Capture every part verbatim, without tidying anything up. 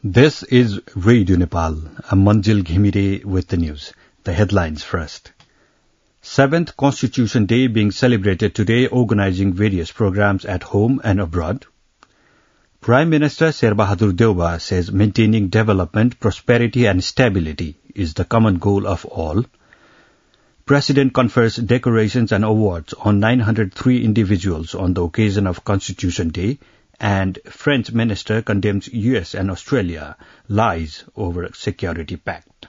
This is Radio Nepal. I'm Manjil Ghimire with the news. The headlines first. Seventh Constitution Day being celebrated today, organizing various programs at home and abroad. Prime Minister Sherbahadur Deuba says maintaining development, prosperity and stability is the common goal of all. President confers decorations and awards on nine hundred three individuals on the occasion of Constitution Day. And French minister condemns U S and Australia lies over security pact.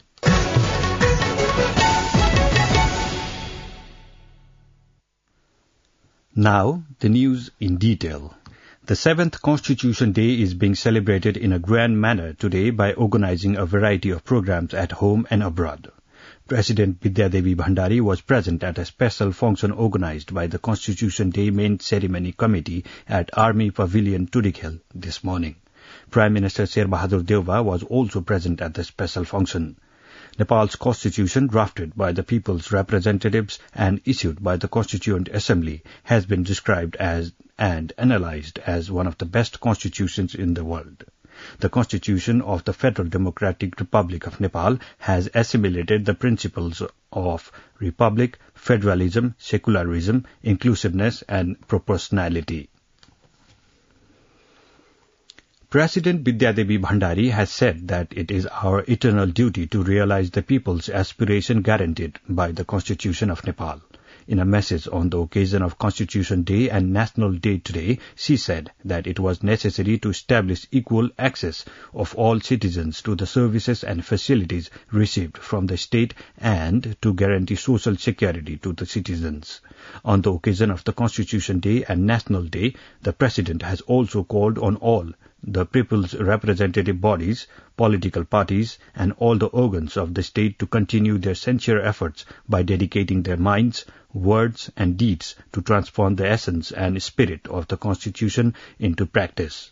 Now, the news in detail. The seventh Constitution Day is being celebrated in a grand manner today by organizing a variety of programs at home and abroad. President Bidya Devi Bhandari was present at a special function organized by the Constitution Day Main Ceremony Committee at Army Pavilion, Tudikal this morning. Prime Minister Sherbahadur Deuba was also present at the special function. Nepal's constitution, drafted by the people's representatives and issued by the Constituent Assembly, has been described as and analyzed as one of the best constitutions in the world. The Constitution of the Federal Democratic Republic of Nepal has assimilated the principles of republic, federalism, secularism, inclusiveness and proportionality. President Bidya Devi Bhandari has said that it is our eternal duty to realize the people's aspiration guaranteed by the Constitution of Nepal. In a message on the occasion of Constitution Day and National Day today, she said that it was necessary to establish equal access of all citizens to the services and facilities received from the state and to guarantee social security to the citizens. On the occasion of the Constitution Day and National Day, the President has also called on all the people's representative bodies, political parties, and all the organs of the state to continue their sincere efforts by dedicating their minds, words, and deeds to transform the essence and spirit of the Constitution into practice.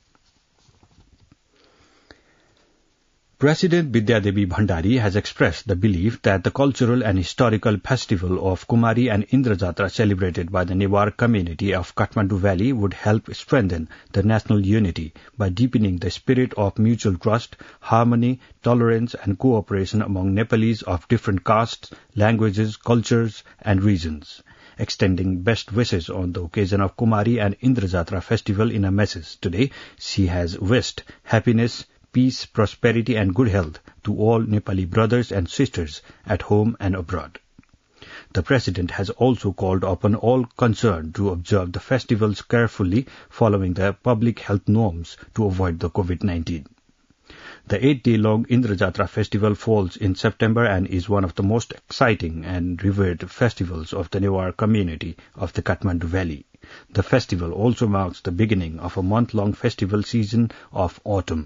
President Bidya Devi Bhandari has expressed the belief that the cultural and historical festival of Kumari and Indra Jatra celebrated by the Newar community of Kathmandu Valley would help strengthen the national unity by deepening the spirit of mutual trust, harmony, tolerance and cooperation among Nepalese of different castes, languages, cultures and regions. Extending best wishes on the occasion of Kumari and Indra Jatra festival in a message today, she has wished happiness, peace, prosperity and good health to all Nepali brothers and sisters at home and abroad. The President has also called upon all concerned to observe the festivals carefully following the public health norms to avoid the COVID nineteen. The eight-day-long Indra Jatra festival falls in September and is one of the most exciting and revered festivals of the Newar community of the Kathmandu Valley. The festival also marks the beginning of a month-long festival season of autumn.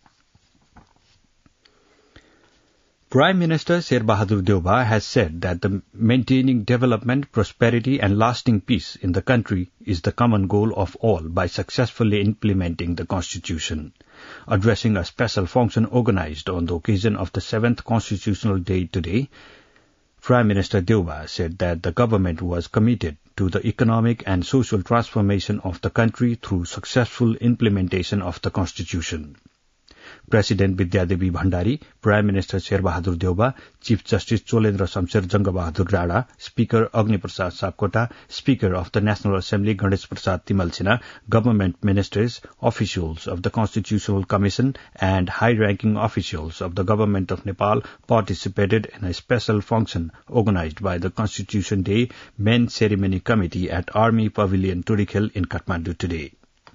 Prime Minister Sherbahadur Deuba has said that the maintaining development, prosperity and lasting peace in the country is the common goal of all by successfully implementing the Constitution. Addressing a special function organized on the occasion of the seventh Constitutional Day today, Prime Minister Deuba said that the government was committed to the economic and social transformation of the country through successful implementation of the Constitution. President Bidya Devi Bhandari, Prime Minister Sherbahadur Deuba, Chief Justice Cholendra Shamsher Jangabahadur Rada, Speaker Agni Prasad Sapkota, Speaker of the National Assembly Ganesh Prasad Timalsina, government ministers, officials of the Constitutional Commission and high-ranking officials of the Government of Nepal participated in a special function organized by the Constitution Day Main Ceremony Committee at Army Pavilion Tudikal in Kathmandu today.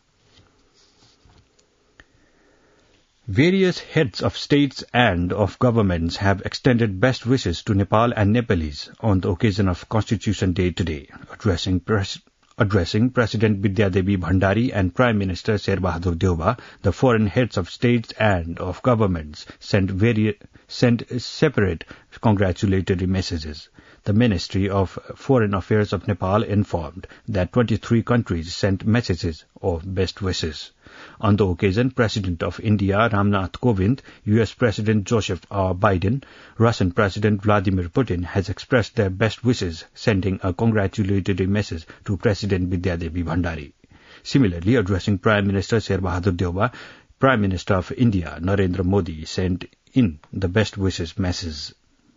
Various heads of states and of governments have extended best wishes to Nepal and Nepalese on the occasion of Constitution Day today. Addressing, pres- addressing President Bidya Devi Bhandari and Prime Minister Sherbahadur Deuba, the foreign heads of states and of governments sent, vari- sent separate congratulatory messages. The Ministry of Foreign Affairs of Nepal informed that twenty-three countries sent messages of best wishes. On the occasion, President of India Ramnath Kovind, U S President Joseph R. Biden, Russian President Vladimir Putin has expressed their best wishes, sending a congratulatory message to President Bidya Devi Bhandari. Similarly, addressing Prime Minister Sherbahadur Deuba, Prime Minister of India, Narendra Modi, sent in the best wishes message.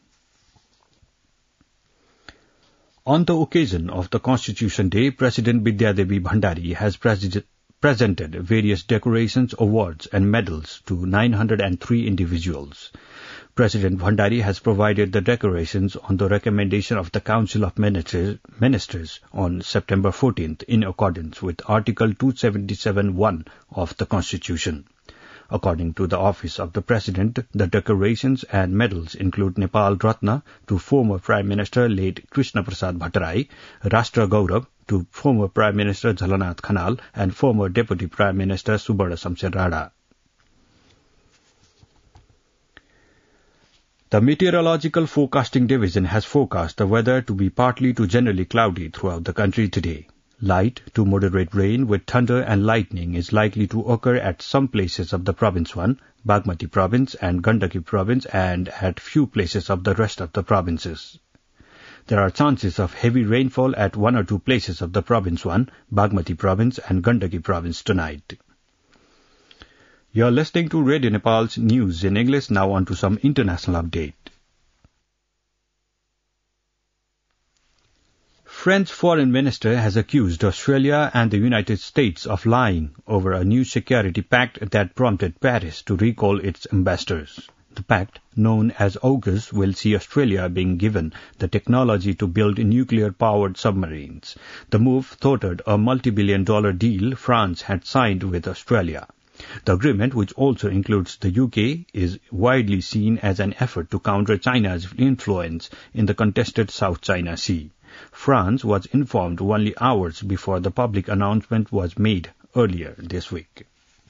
On the occasion of the Constitution Day, President Bidya Devi Bhandari has pres- presented various decorations, awards and medals to nine hundred three individuals. President Bhandari has provided the decorations on the recommendation of the Council of Ministers, Ministers on September fourteenth in accordance with Article two seventy-seven point one of the Constitution. According to the Office of the President, the decorations and medals include Nepal Ratna to former Prime Minister late Krishna Prasad Bhattarai, Rashtra Gaurav to former Prime Minister Jhalanath Khanal, and former Deputy Prime Minister Subarna Shamsher Rada. The Meteorological Forecasting Division has forecast the weather to be partly to generally cloudy throughout the country today. Light to moderate rain with thunder and lightning is likely to occur at some places of the Province one, Bagmati Province and Gandaki Province, and at few places of the rest of the provinces. There are chances of heavy rainfall at one or two places of the Province one, Bagmati Province and Gandaki Province tonight. You are listening to Radio Nepal's news in English. Now on to some international update. French Foreign Minister has accused Australia and the United States of lying over a new security pact that prompted Paris to recall its ambassadors. The pact, known as AUKUS, will see Australia being given the technology to build nuclear-powered submarines. The move thwarted a multi-billion dollar deal France had signed with Australia. The agreement, which also includes the U K, is widely seen as an effort to counter China's influence in the contested South China Sea. France was informed only hours before the public announcement was made earlier this week.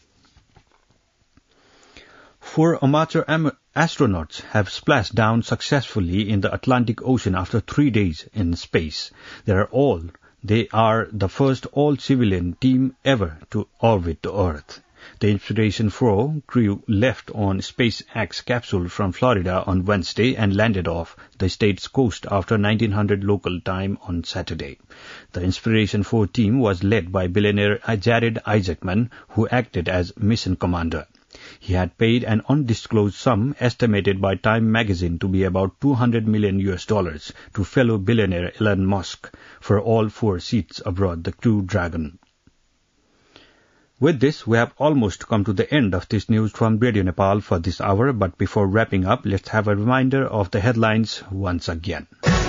Four amateur am- astronauts have splashed down successfully in the Atlantic Ocean after three days in space. They are all they are the first all-civilian team ever to orbit the Earth. The Inspiration four crew left on SpaceX capsule from Florida on Wednesday and landed off the state's coast after nineteen hundred local time on Saturday. The Inspiration four team was led by billionaire Jared Isaacman, who acted as mission commander. He had paid an undisclosed sum estimated by Time magazine to be about two hundred million U S dollars to fellow billionaire Elon Musk for all four seats aboard the Crew Dragon. With this, we have almost come to the end of this news from Radio Nepal for this hour, but before wrapping up, let's have a reminder of the headlines once again.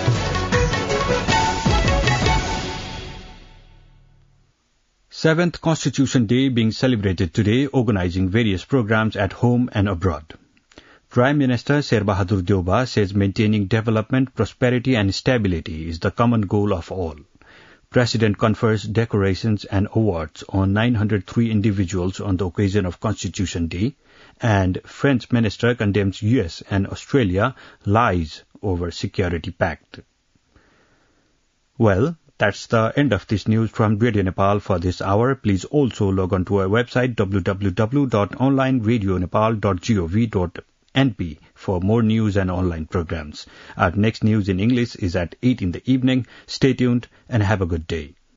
Seventh Constitution Day being celebrated today, organizing various programs at home and abroad. Prime Minister Sherbahadur Deuba says maintaining development, prosperity and stability is the common goal of all. President confers decorations and awards on nine hundred three individuals on the occasion of Constitution Day, and French Minister condemns U S and Australia lies over security pact. Well, that's the end of this news from Radio Nepal for this hour. Please also log on to our website w w w dot online radio nepal dot gov dot n p for more news and online programs. Our next news in English is at eight in the evening. Stay tuned and have a good day.